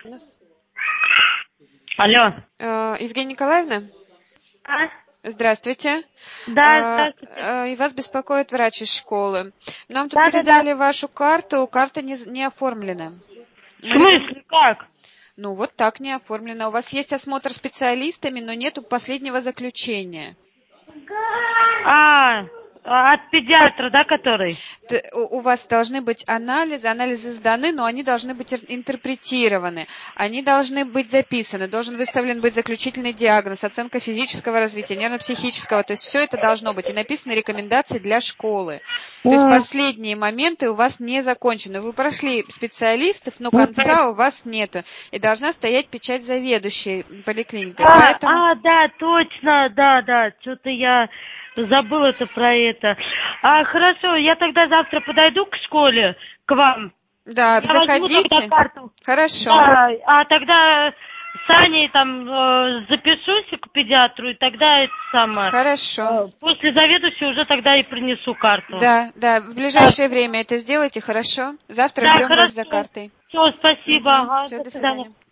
Алло. Евгения Николаевна? А? Здравствуйте. Да, здравствуйте. И вас беспокоит врач из школы. Нам тут Да. передали вашу карту, карта не оформлена. В смысле, как? Ну, вот так не оформлена. У вас есть осмотр специалистами, но нету последнего заключения. От педиатра, да, который? У вас должны быть анализы сданы, но они должны быть интерпретированы, они должны быть записаны, должен выставлен быть заключительный диагноз, оценка физического развития, нервно-психического, то есть все это должно быть, и написаны рекомендации для школы. То есть последние моменты у вас не закончены. Вы прошли специалистов, но конца у вас нету, и должна стоять печать заведующей поликлиникой. Поэтому... Да, точно, да, что-то я забыла про это. Хорошо, я тогда завтра подойду к школе, к вам. Да, Я возьму тогда заходите. карту. Хорошо. Да, тогда с Аней там запишусь к педиатру, и тогда это самое. Хорошо. После заведующей уже тогда и принесу карту. Да, в ближайшее время это сделайте, хорошо? Завтра Да, ждем вас за хорошо. картой. Все, спасибо. Ага, Все, до до свидания. свидания.